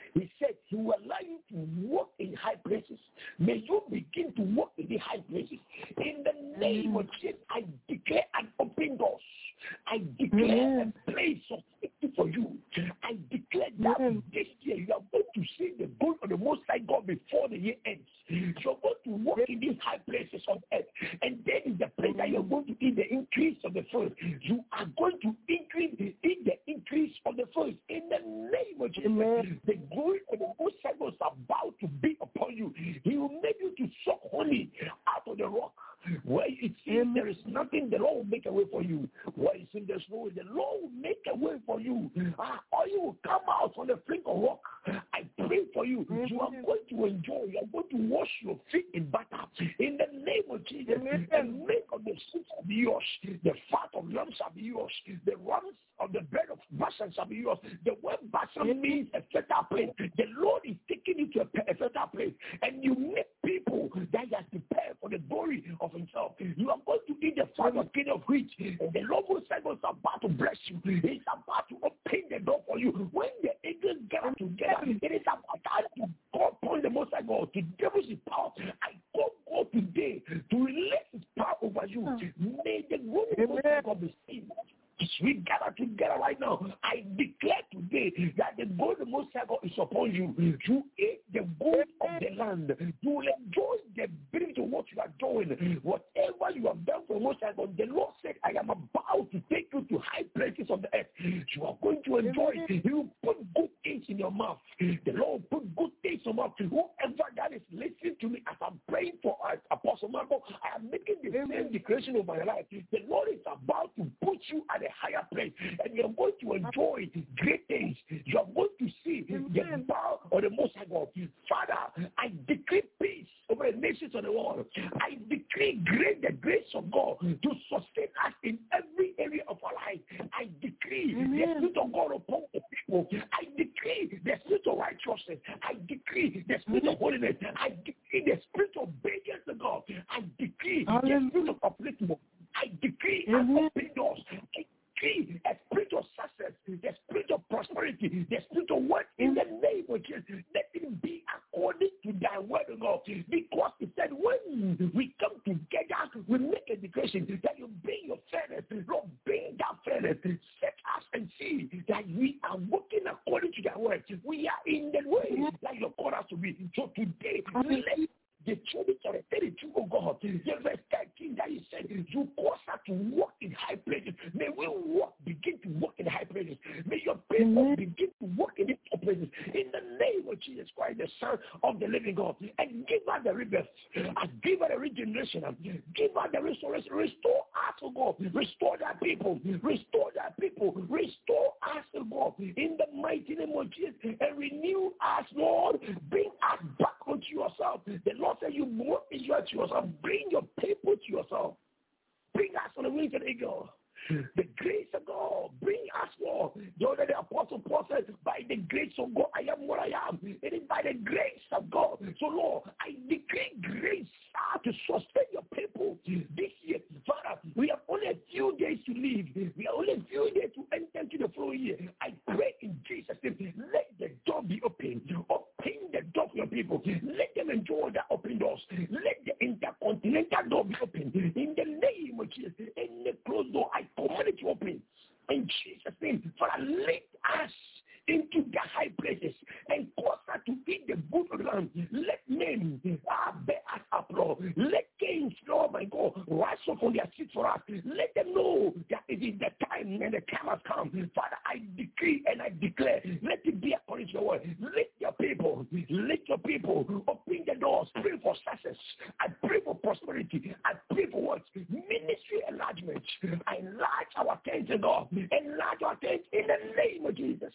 He said he will allow you to walk in high places. May you begin to walk in the high places. In the name of Jesus, I declare an open doors. I declare Amen. a place of safety for you. I declare that Amen. this year you are going to see the good of the Most High God before the year ends. You're going to walk in these high places on earth. And then is the place that you're going to eat the increase of the first. You are going to increase, eat the increase of the first. In the name of Jesus, Amen. the glory of the Most High God is about to be upon you. He will make you to suck honey out of the rock. Where it seems Amen. there is nothing, the Lord will make a way for you. Where it seems there's no way, the Lord will make a way for you. Ah, or you will come out from the flink of rock. I pray for you. Amen. You are going to enjoy. You are going to wash your feet in butter. In the name of Jesus. Amen. And make of the fruit shall be yours. The fat of lambs shall be yours. The runs of the bread of Bashan shall be yours. The word Bashan means a fertile place. The Lord is taking you to a, a fertile place. And you meet people that He has prepared for the glory of Himself. You are going to eat the fat of king of wheat. And the Lord will say, is about to bless you. He's about to open the door for you. When the angels gather together, it is about time to call upon the Most High God, to demonstrate His power. I call God today to release His power over you. May the glory of the Most High God be seen. We gather together right now. I declare today that the God of the Most High God is upon you. You eat the good of the land. You will enjoy the benefit of what you are doing. Whatever you have done for the Most High God, the Lord said, I am about to take you to high places of the earth. You are going to enjoy it. He will put good things in your mouth. The Lord will put good things in your mouth. Whoever that is listening to me as I'm praying for us, Apostle Marco, I am making the same declaration of my life. The Lord is about to put you at a higher place, and you're going to enjoy great things. You're going to see the power of the Most High God. Father, I decree peace over the nations of the world. I decree great the grace of God to sustain us in every area of our life. I decree Amen. The Spirit of God upon the people. I decree the Spirit of righteousness. I decree the Spirit of holiness. I decree the Spirit of obedience to God. I decree Amen. The Spirit of upliftment. I decree and open doors. I decree a spirit of success, the spirit of prosperity, the spirit of work in the name of Jesus. Let it be according to thy word, of God. Because He said, when we come together, we make a declaration that you bring your fairness. Lord, bring that fairness. Set us and see that we are working according to thy word. We are in the way that you call us to be. So today, let the children of the thirty-two, oh God, the verse thirteen that He said, you cause us to walk in high places. May we walk, begin to walk in high places. May your people mm-hmm. begin to walk in these places. In the name of Jesus Christ, the Son of the living God. And give us the rebirth. And give us the regeneration. Give us the restoration. Restore us, oh God. Restore that people. Restore that people. Restore us, oh God. In the mighty name of Jesus. And renew us, Lord. Bring us back unto yourself. The Lord said, you brought Israel to yourself. Bring your people to yourself. Bring us on the wings of the eagle. The grace of God, bring us, Lord. The other the Apostle Paul said, by the grace of God, I am what I am. It is by the grace of God. So, Lord, I decree grace uh, to sustain your people this year. Father, we have only a few days to live. We have only a few days to enter into the flow year. I pray in Jesus' name, let the door be open. Open the door for your people. Let them enjoy the open doors. Let the intercontinental door be open. In the name of Jesus, in the closed door, I command it to open. In Jesus' name, Father, lift us into the high places and cause us to eat the good of the land. Let men uh, bear us up, Lord. Let kings, Lord, my God, rise up on their seats for us. Let them know that it is the time and the time has come. Father, I decree and I declare, let it be according to your word. Lift your people, lift your people, open the doors, pray for success. I pray for prosperity. I pray for what? Ministry enlargement. I enlarge our tents, God. Enlarge our tents in the name of Jesus.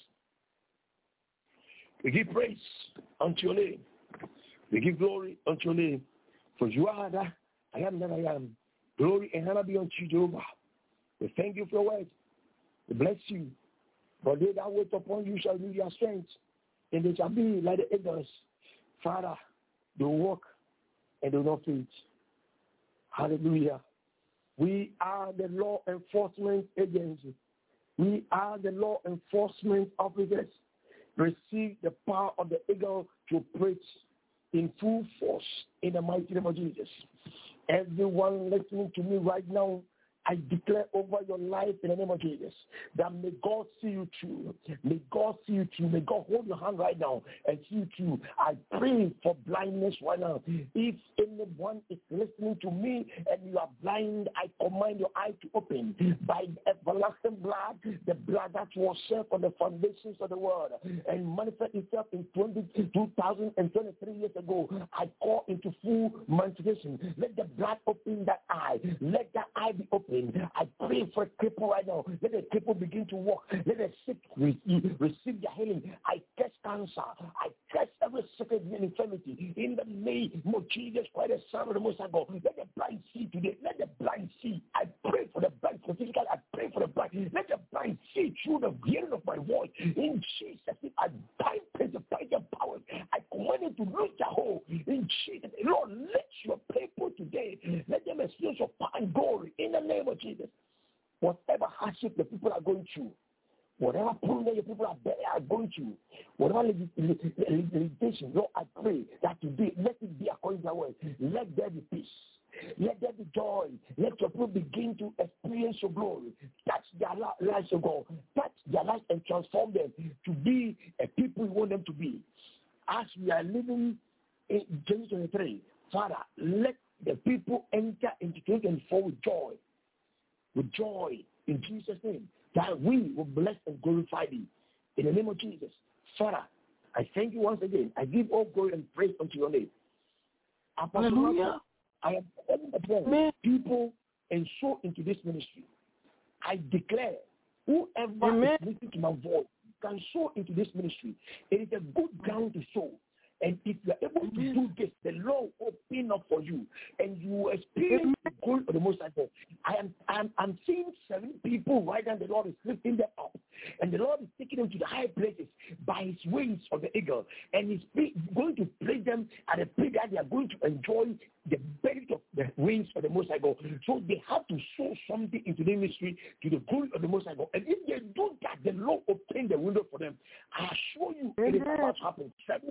We give praise unto your name. We give glory unto your name. For you are that I am that I am. Glory and honor be unto you, Jehovah. We thank you for your word. We bless you. For they that wait upon you shall renew their strength, and they shall be like the eagles. Father, they will walk and they will not faint. Hallelujah. We are the law enforcement agency. We are the law enforcement officers. receive the power of the eagle to operate in full force in the mighty name of Jesus. Everyone listening to me right now, I declare over your life in the name of Jesus that may God see you through. May God see you through. May God hold your hand right now and see you through. I pray for blindness right now. If anyone is listening to me and you are blind, I command your eye to open by the everlasting blood, the blood that was shed on the foundations of the world and manifest itself in two thousand twenty-three years ago. I call into full manifestation. Let the blood open that eye. Let that eye be open. I pray for a cripple right now. Let the cripple begin to walk. Let the sick receive, receive their healing. I curse cancer. I curse every sickness and infirmity. In the name of Jesus Christ, the Son of the Most High God. Let the blind see today. Let the blind see. I pray for the blind physically. I pray for the blind. Let the blind see through the hearing of my voice. In Jesus' name, I bind principalities and powers. I command you to lose their hold. In Jesus' name, Lord, let your people today, let them experience your power and glory. In the name of Jesus, whatever hardship the people are going through, whatever problem the people are, are going through, whatever limitation, Lord, I pray that today, let it be according to your word. Let there be peace. Let there be joy. Let your people begin to experience your glory. Touch their lives, O God. Touch their lives and transform them to be a people you want them to be. As we are living in twenty twenty-three, Father, let the people enter into twenty twenty-four with joy. With joy in Jesus' name, that we will bless and glorify thee. In the name of Jesus. Father, I thank you once again. I give all glory and praise unto your name. Hallelujah. I am calling upon people and sow into this ministry. I declare, whoever Amen. Is listening to my voice can sow into this ministry. It is a good ground to sow. And if you are able to do this, the Lord will open up for you, and you will experience the glory of the Most High God. I am, I am, I'm seeing seven people right now. The Lord is lifting them up, and the Lord is taking them to the high places by His wings of the eagle, and He's going to place them at a place that they are going to enjoy the benefit of the wings of the Most High God. So they have to sow something into the ministry to the glory of the Most High God. And if they do that, the Lord will open the window for them. I assure you, it is about to happen. Seven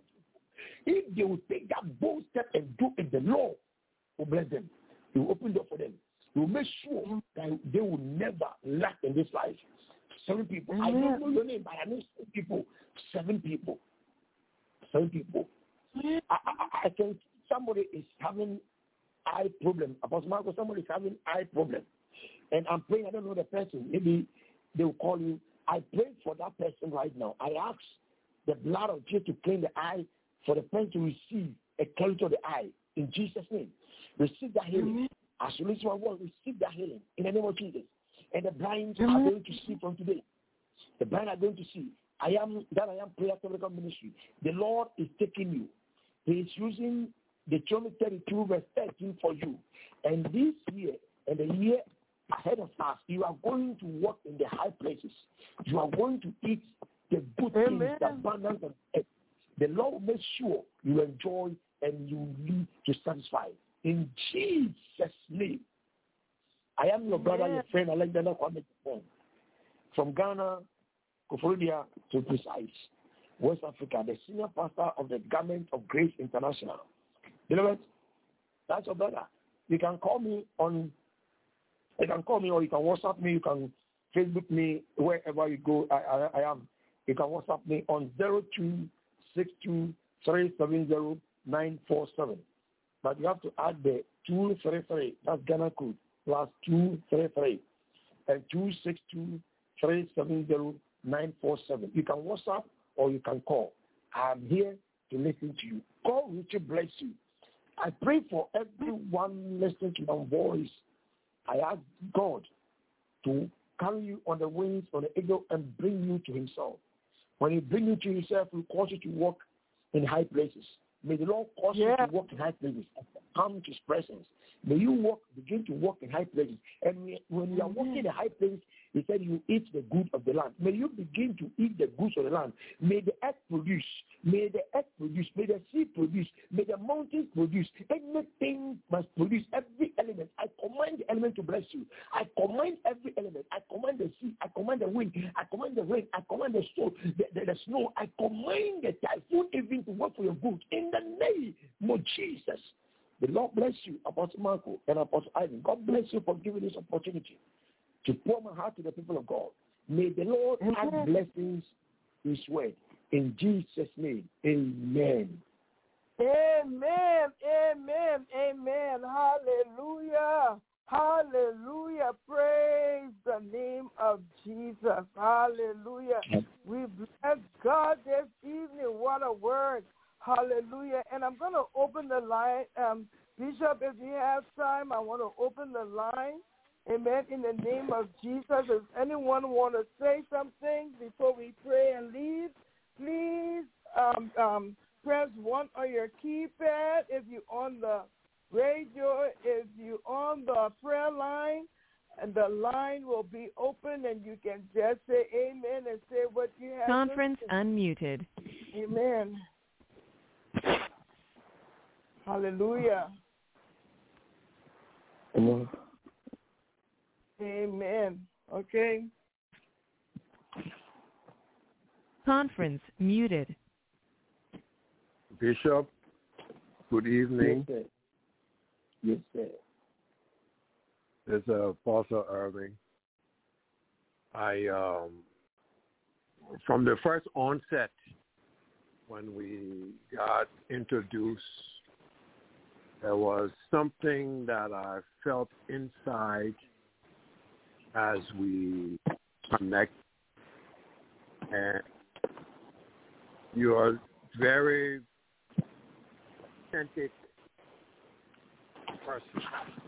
If they will take that bold step and do it, the Lord will bless them. He will open door for them. He will make sure that they will never lack in this life. Seven people. Amen. I don't know your name, but I know seven people. Seven people. Seven people. I, I, I think somebody is having eye problem. Apostle Marco, somebody is having eye problem. And I'm praying, I don't know the person. Maybe they will call you. I pray for that person right now. I ask the blood of Jesus to clean the eye for the person to receive a clarity of the eye. In Jesus' name. Receive that healing. Amen. As you listen to my word, receive that healing in the name of Jesus. And the blind Amen. Are going to see from today. The blind are going to see. I am that I am prayer Tabernacle Ministry. The Lord is taking you. He is using the Deuteronomy thirty-two verse thirteen for you. And this year and the year ahead of us, you are going to walk in the high places. You are going to eat the good Amen. Things, the abundance of earth. The Lord will make sure you enjoy and you live to satisfy. In Jesus' name. I am your brother, yeah. your friend, Alexander Kwame from Ghana, Koforidua to precise, West Africa, the senior pastor of the Garment of Grace International. Beloved, that's your brother. You can call me on, you can call me or you can WhatsApp me, you can Facebook me, wherever you go, I, I, I am. You can WhatsApp me on zero two six two three seven zero nine four seven. But you have to add the two three three, that's Ghana code, plus two three three, and two six two three seven zero nine four seven. You can WhatsApp or you can call. I'm here to listen to you. God will bless you. I pray for everyone listening to my voice. I ask God to carry you on the wings of the eagle and bring you to himself. When he brings you to himself, he will cause you to walk in high places. May the Lord cause yeah. you to walk in high places and come to his presence. May you walk, begin to walk in high places. And when you are walking in high places, he said you eat the good of the land. May you begin to eat the goods of the land. May the earth produce. May the earth produce. May the sea produce. May the mountains produce. Anything must produce. Every element. I command the element to bless you. I command every element. I command the sea. I command command the wind. I command the rain. I command the snow. The, the, the snow. I command the typhoon even to work for your good. In the name of Jesus. The Lord bless you, Apostle Marco and Apostle Ivan. God bless you for giving this opportunity to pour my heart to the people of God. May the Lord add blessings to His word. In Jesus' name, amen. Amen, amen, amen. Hallelujah, hallelujah. Praise the name of Jesus. Hallelujah. We bless God this evening. What a word. Hallelujah. And I'm going to open the line. Um, Bishop, if you have time, I want to open the line. Amen. In the name of Jesus. Does anyone want to say something before we pray and leave? Please um, um, press one on your keypad if you're on the radio, if you're on the prayer line, and the line will be open and you can just say amen and say what you have. Conference unmuted. Amen. Hallelujah. Amen. Amen. Okay. Conference muted. Bishop, good evening. Yes, sir. Yes, sir. This is uh, Apostle Irving. I, um, from the first onset, when we got introduced, there was something that I felt inside as we connect, and you are very authentic person.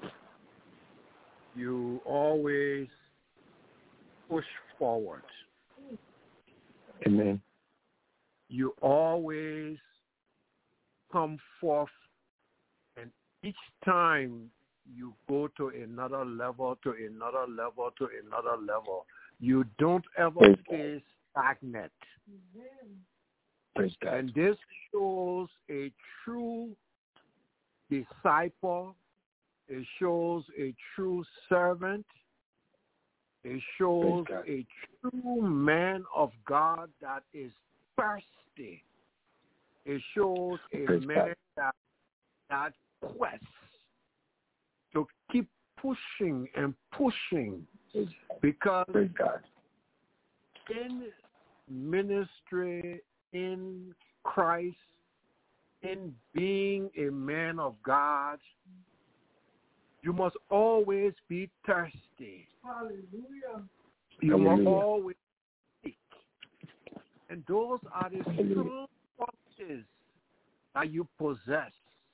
You always push forward. Amen. You always come forth, and each time you go to another level, to another level, to another level. You don't ever Praise stay stagnant. Praise God. And this shows a true disciple. It shows a true servant. It shows a true man of God that is thirsty. It shows a Praise man God. that, that quests to keep pushing and pushing, because Praise God. in ministry, in Christ, in being a man of God, you must always be thirsty. Hallelujah. You must Hallelujah. always seek. And those are the strong qualities that you possess.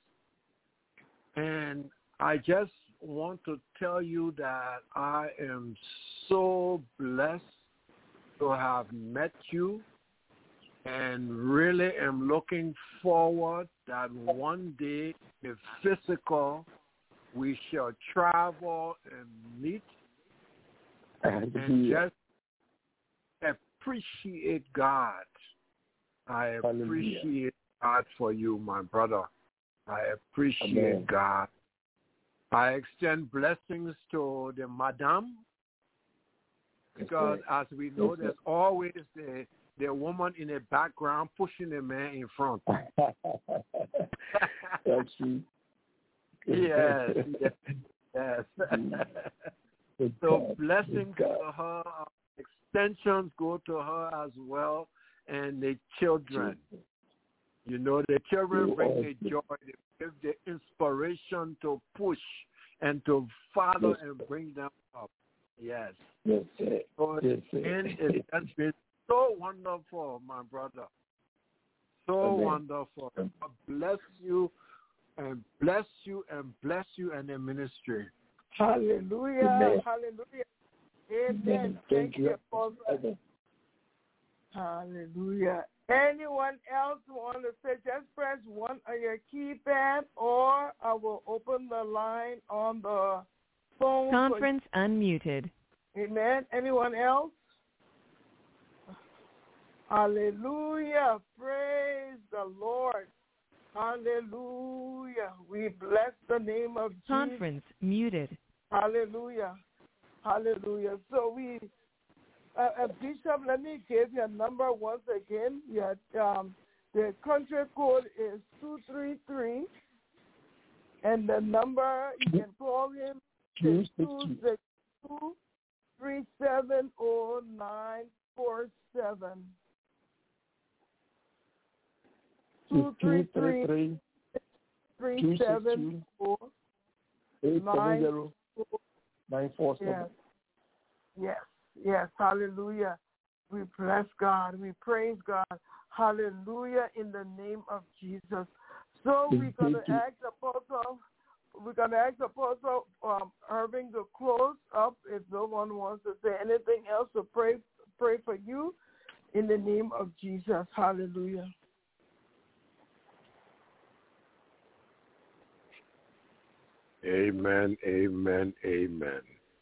And I just want to tell you that I am so blessed to have met you, and really am looking forward that one day, the physical, we shall travel and meet and just appreciate God. I appreciate Hallelujah. God for you, my brother. I appreciate Amen. God. I extend blessings to the madam, because as we know, Yes, there's always the, the woman in the background pushing the man in front. That's true. Yes, yes, yes. So blessings to her, extensions go to her as well, and the children. You know, the children bring the joy, they give the inspiration to push and to follow and bring them up. Yes. Yes, sir. So Yes, sir. and it has been so wonderful, my brother. So Amen. wonderful. God bless you and bless you and bless you and the ministry. Hallelujah. Amen. Hallelujah. Amen. Amen. Thank Thank you, you. Apostle. Amen. Hallelujah. Anyone else want to say, just press one on your keypad, or I will open the line on the phone. Conference unmuted. Amen. Anyone else? Hallelujah. Praise the Lord. Hallelujah. We bless the name of Jesus. Conference muted. Hallelujah. Hallelujah. So we Uh, uh, Bishop, let me give you a number once again. Yeah, um, the country code is two three three, and the number you can call him is two six two, three seven zero nine four seven. two three three, three seven four, nine four seven. Yes, yes, hallelujah. We bless God. We praise God. Hallelujah in the name of Jesus. So we're going to ask Apostle, we're going to ask Apostle um, Irving to close up if no one wants to say anything else to pray, pray for you in the name of Jesus. Hallelujah. Amen, amen, amen.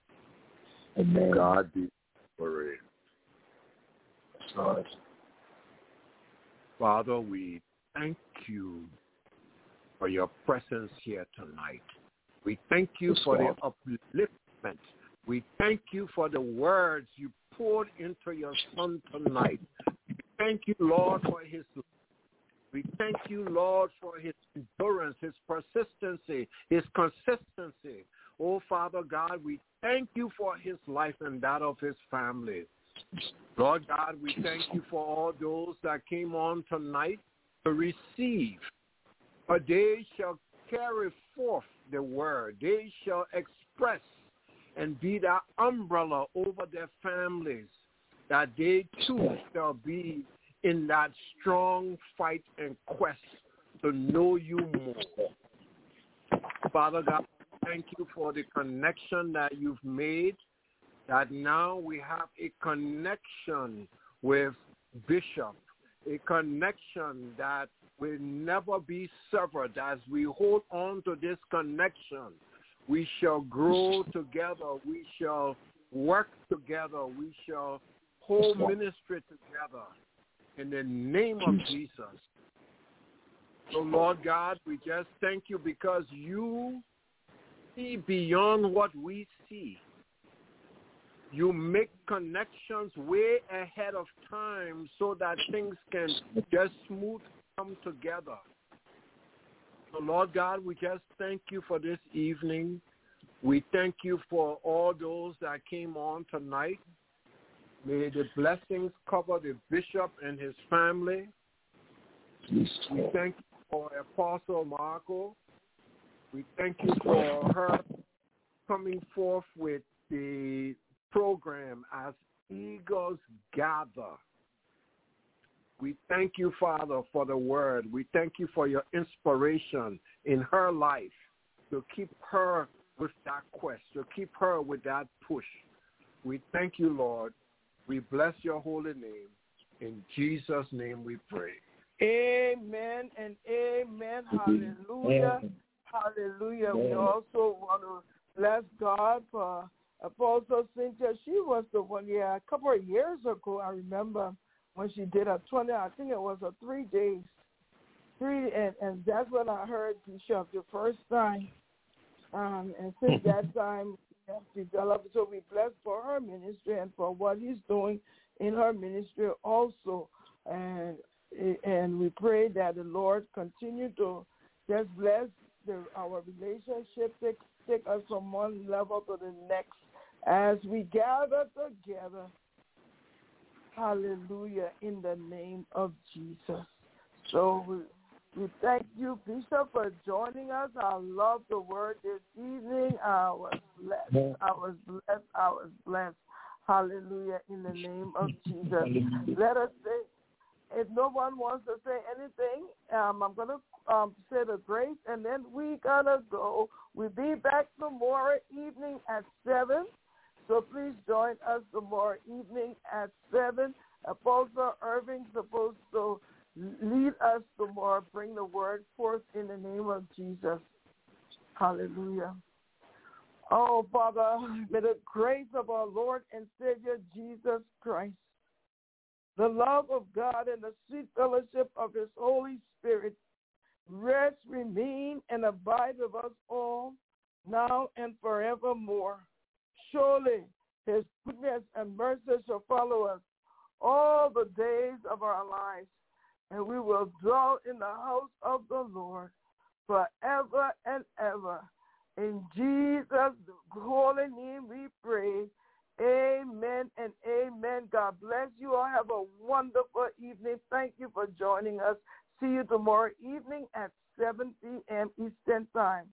Amen. God be glory. Lord. Father, we thank you for your presence here tonight. We thank you for the upliftment. We thank you for the words you poured into your son tonight. We thank you, Lord, for his life. We thank you, Lord, for his endurance, his persistency, his consistency. Oh, Father God, we thank you for his life and that of his family. Lord God, we thank you for all those that came on tonight to receive. For they shall carry forth the word. They shall express and be that umbrella over their families, that they too shall be in that strong fight and quest to know you more. Father God, thank you for the connection that you've made, that now we have a connection with Bishop, a connection that will never be severed. As we hold on to this connection, we shall grow together, we shall work together, we shall hold ministry together in the name of Jesus. So, Lord God, we just thank you because you see beyond what we see. You make connections way ahead of time so that things can just smooth come together. So, Lord God, we just thank you for this evening. We thank you for all those that came on tonight. May the blessings cover the bishop and his family. We thank you for Apostle Marco. We thank you for her coming forth with the program as Eagles Gather. We thank you, Father, for the word. We thank you for your inspiration in her life to keep her with that quest, to keep her with that push. We thank you, Lord. We bless your holy name. In Jesus' name we pray. Amen and amen. Hallelujah. Hallelujah. We also want to bless God for Apostle Cynthia. She was the one, yeah, a couple of years ago, I remember when she did a twenty, I think it was a three days. Three, and, and that's when I heard Bishop the first time. Um, and since that time, we have developed. So we bless for her ministry and for what he's doing in her ministry also. And and we pray that the Lord continue to just bless the, our relationship, take, take us from one level to the next as we gather together. Hallelujah, in the name of Jesus. So we, we thank you, Bishop, for joining us. I love the word this evening. I was blessed. I was blessed. I was blessed. Hallelujah, in the name of Jesus. Let us say, if no one wants to say anything, um, I'm going to um, say the grace, and then we're going to go. We'll be back tomorrow evening at seven. So please join us tomorrow evening at seven. Apostle Irving is supposed to lead us tomorrow, bring the word forth in the name of Jesus. Hallelujah. Oh, Father, may the grace of our Lord and Savior Jesus Christ, the love of God and the sweet fellowship of his Holy Spirit rest, remain, and abide with us all now and forevermore. Surely His goodness and mercy shall follow us all the days of our lives, and we will dwell in the house of the Lord forever and ever. In Jesus' holy name we pray. Amen and amen. God bless you all. Have a wonderful evening. Thank you for joining us. See you tomorrow evening at seven p.m. Eastern Time.